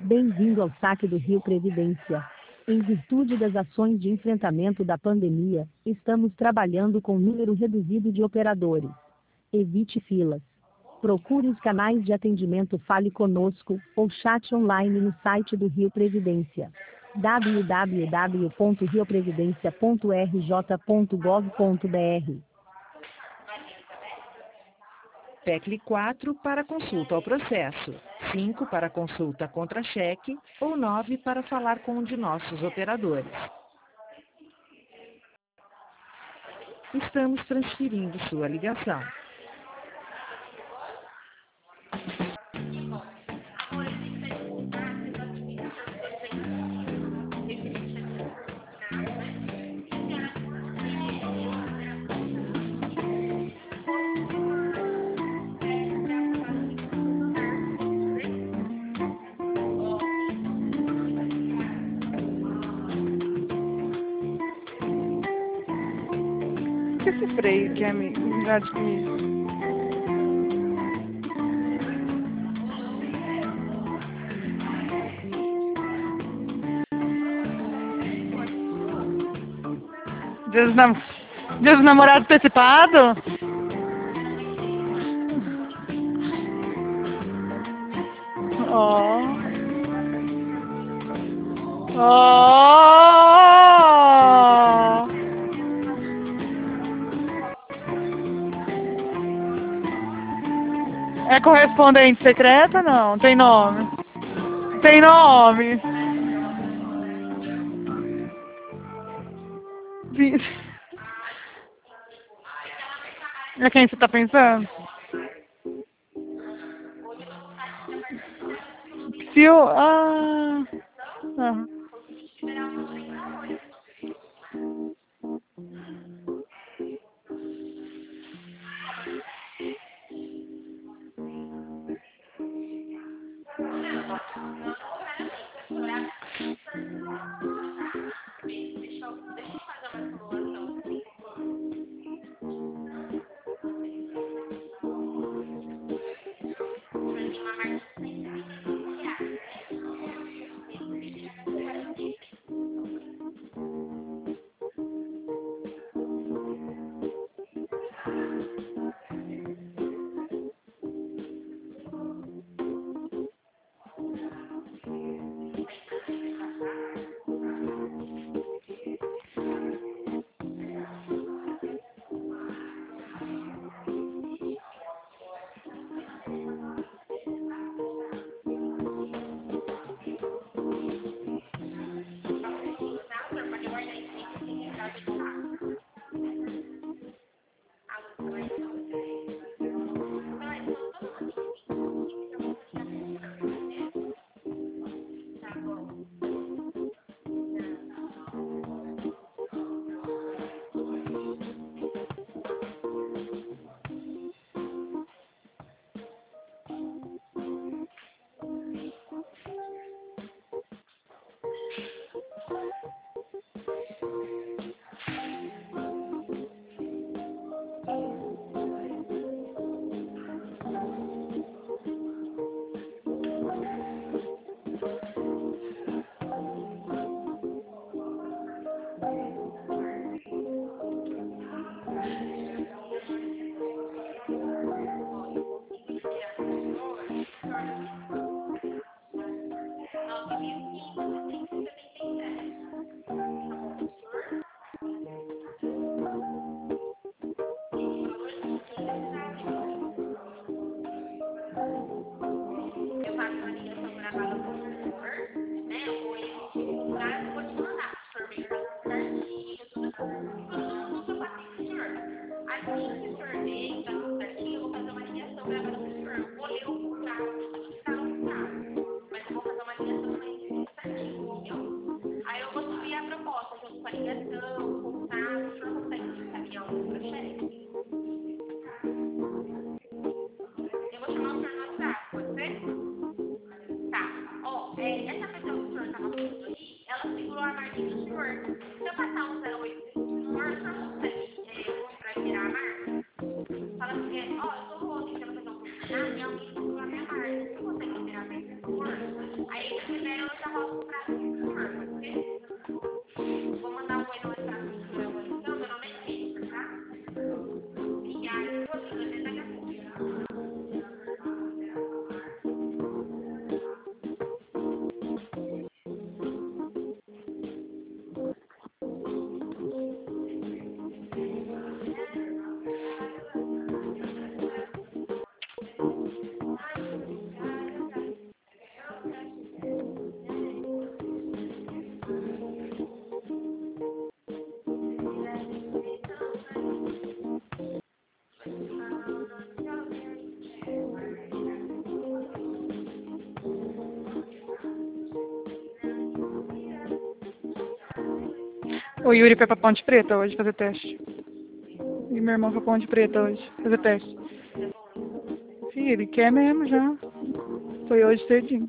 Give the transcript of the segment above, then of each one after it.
Bem-vindo ao saque do Rio Previdência. Em virtude das ações de enfrentamento da pandemia, estamos trabalhando com número reduzido de operadores. Evite filas. Procure os canais de atendimento Fale Conosco ou chat online no site do Rio Previdência. www.rioprevidencia.rj.gov.br. Tecle 4 para consulta ao processo, 5 para consulta contra cheque ou 9 para falar com um de nossos operadores. Estamos transferindo sua ligação. Que esse freio que é melhor do que isso? Dia dos namorados antecipado? Ó. Ó. É correspondente secreta? Não, tem nome. Tem nome. É quem você tá pensando? Psil... Ah... Ah. O Yuri foi pra Ponte Preta hoje fazer teste. E meu irmão foi pra Ponte Preta hoje fazer teste. Sim, ele quer mesmo já. Foi hoje cedinho.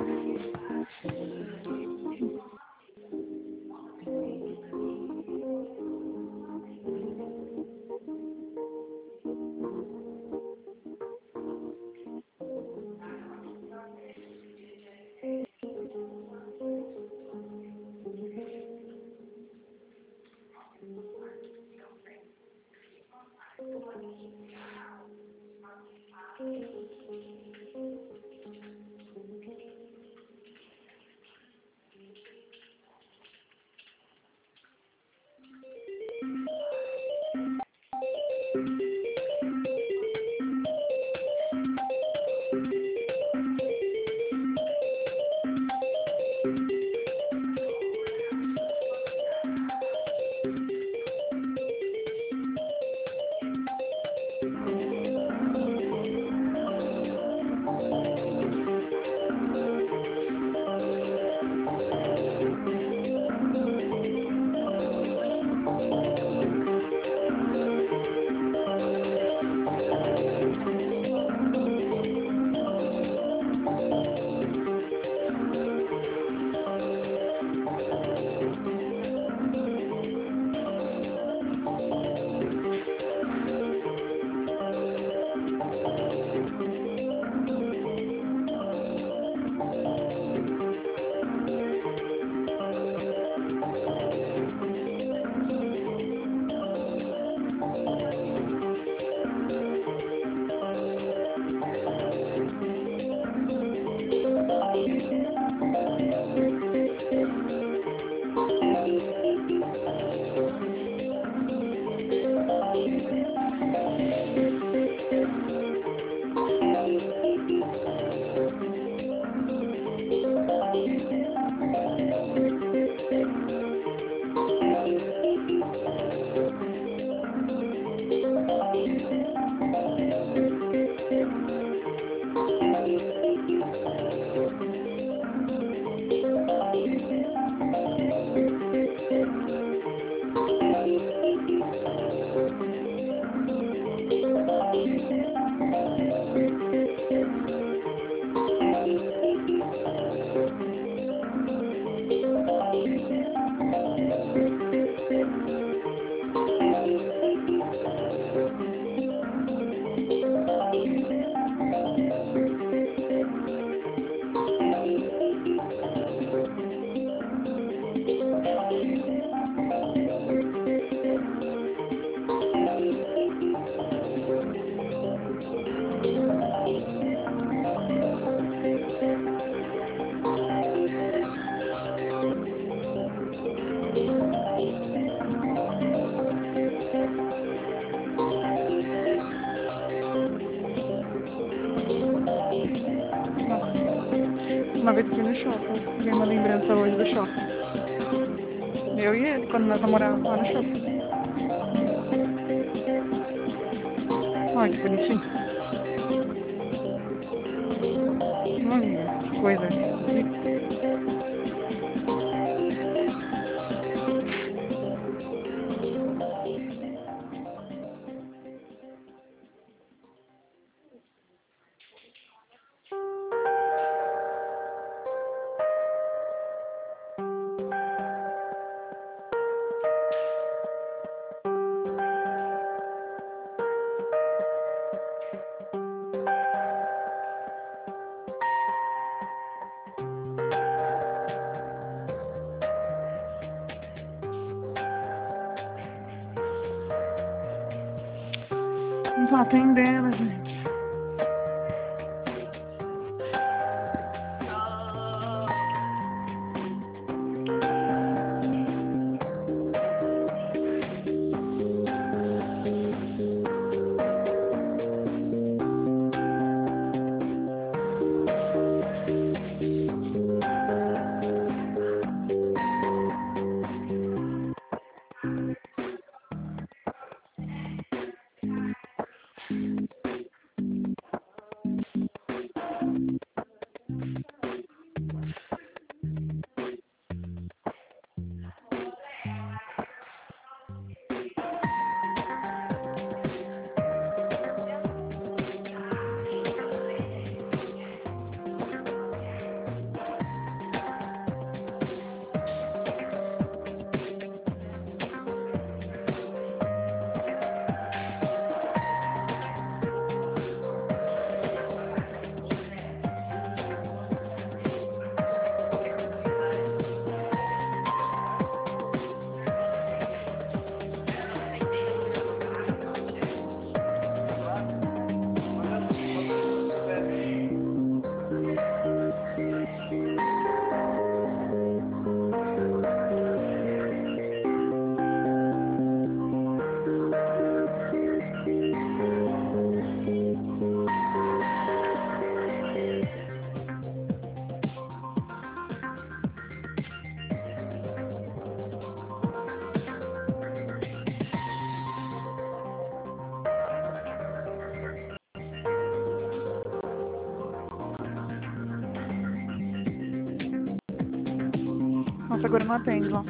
Uma vez eu fui no shopping. Ganhei uma lembrança hoje do shopping. Eu e ele, quando nós namorávamos lá no shopping. Olha que bonitinho. Olha que coisa. Não tá atendendo, gente. Nossa, agora não atende lá.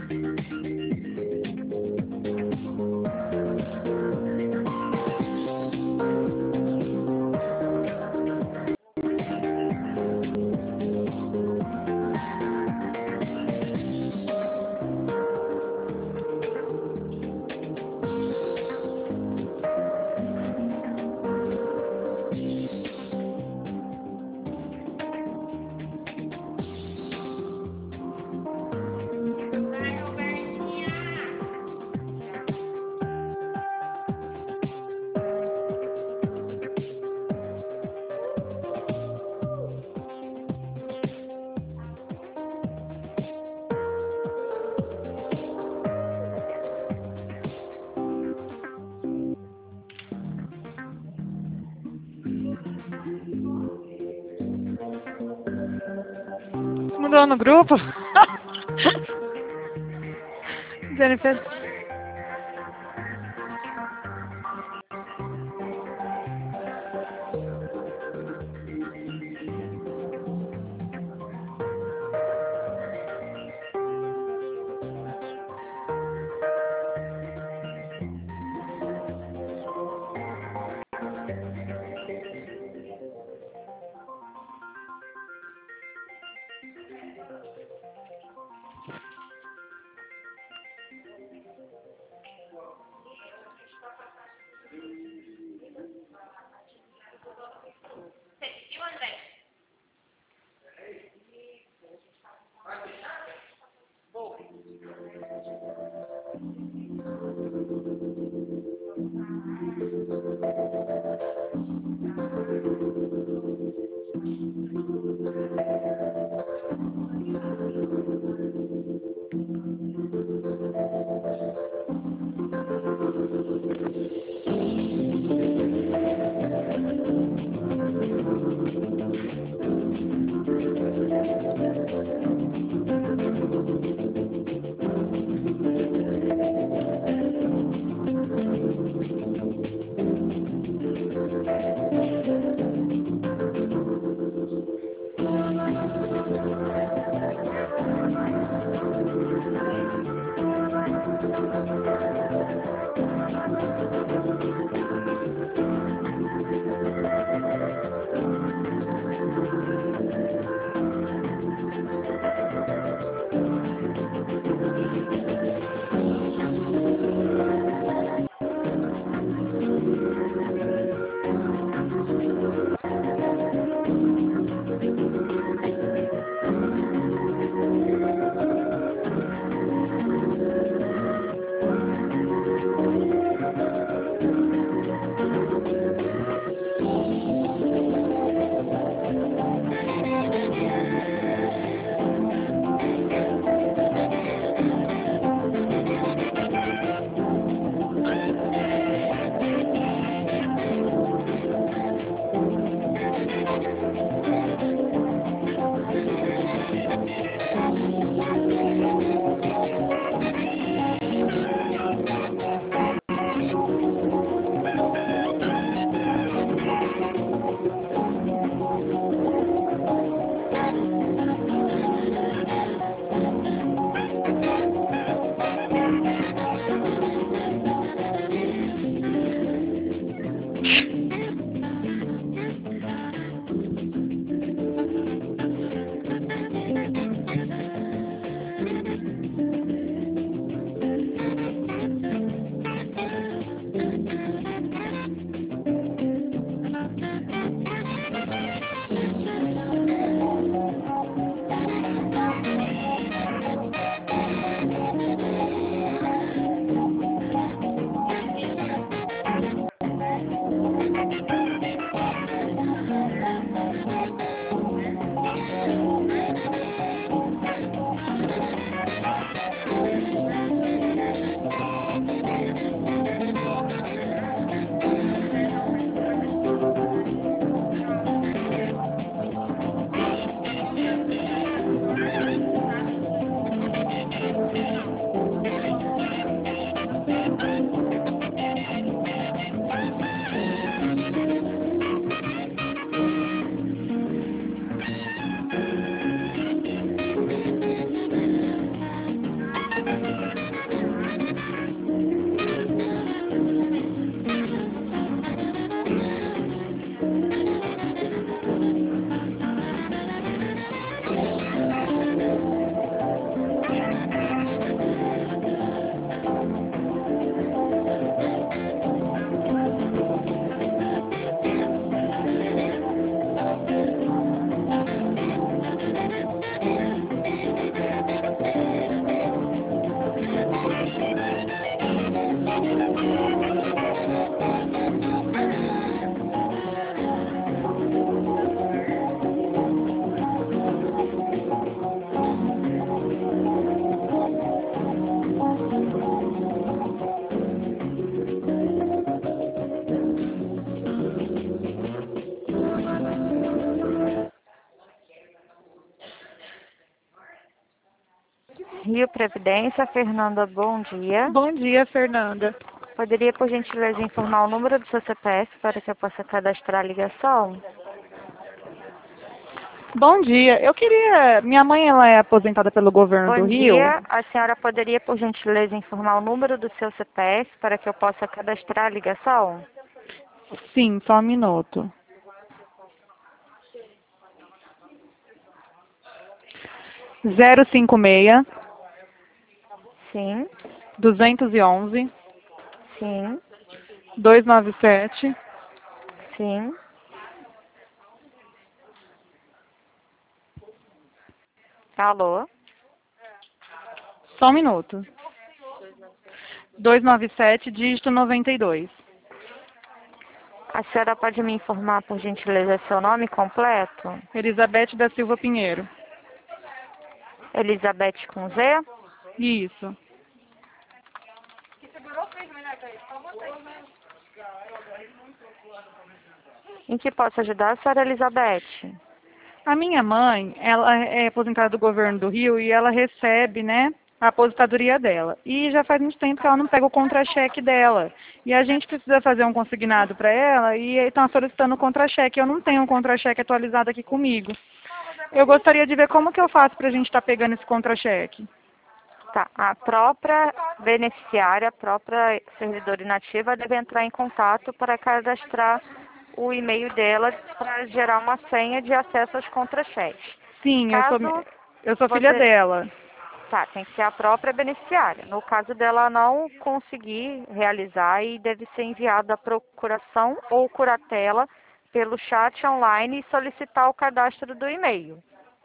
Mudou no grupo? Jennifer. Rio Previdência, Fernanda, bom dia. Bom dia, Fernanda. Poderia, por gentileza, informar o número do seu CPF para que eu possa cadastrar a ligação? Bom dia. Eu queria... Minha mãe, ela é aposentada pelo governo do Bom Rio. dia. A senhora poderia, por gentileza, informar o número do seu CPF para que eu possa cadastrar a ligação? Sim, só um minuto. Zero 56 Sim, 211 sim, 297 sim. Alô? Só um minuto. 297, dígito 92. A senhora pode me informar, por gentileza, seu nome completo? Elizabeth da Silva Pinheiro. Elizabeth com Z? Isso. Em que posso ajudar, senhora Elizabeth? A minha mãe, ela é aposentada do governo do Rio e ela recebe, né, a aposentadoria dela. E já faz muito tempo que ela não pega o contra-cheque dela. E a gente precisa fazer um consignado para ela e estão solicitando o contra-cheque. Eu não tenho um contra-cheque atualizado aqui comigo. Eu gostaria de ver como que eu faço para a gente estar pegando esse contra-cheque. Tá, a própria beneficiária, a própria servidora inativa deve entrar em contato para cadastrar o e-mail dela para gerar uma senha de acesso aos contra-cheques. Sim, Caso eu sou filha você... dela. Tá, tem que ser a própria beneficiária. No caso dela não conseguir realizar, e deve ser enviada a procuração ou curatela pelo chat online e solicitar o cadastro do e-mail.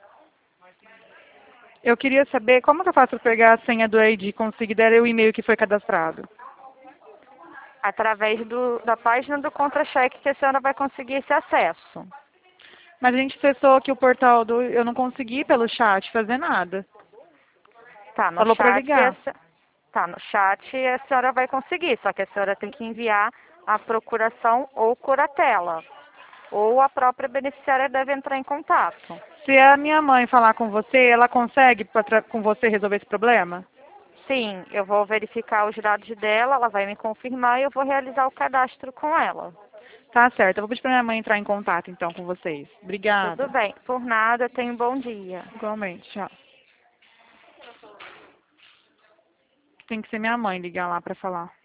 Eu queria saber como que eu faço para pegar a senha do ID e conseguir dar o e-mail que foi cadastrado. Através da página do contra-cheque que a senhora vai conseguir esse acesso. Mas a gente acessou aqui o portal do... Eu não consegui pelo chat fazer nada. Tá, no Falou para chat, ligar. tá, no chat a senhora vai conseguir, só que a senhora tem que enviar a procuração ou curatela. Ou a própria beneficiária deve entrar em contato. Se a minha mãe falar com você, ela consegue com você resolver esse problema? Sim, eu vou verificar os dados dela, ela vai me confirmar e eu vou realizar o cadastro com ela. Tá certo. Eu vou pedir para minha mãe entrar em contato então com vocês. Tudo Obrigada. bem, por nada, tenha um bom dia. Igualmente. Tchau. Tem que ser minha mãe ligar lá para falar.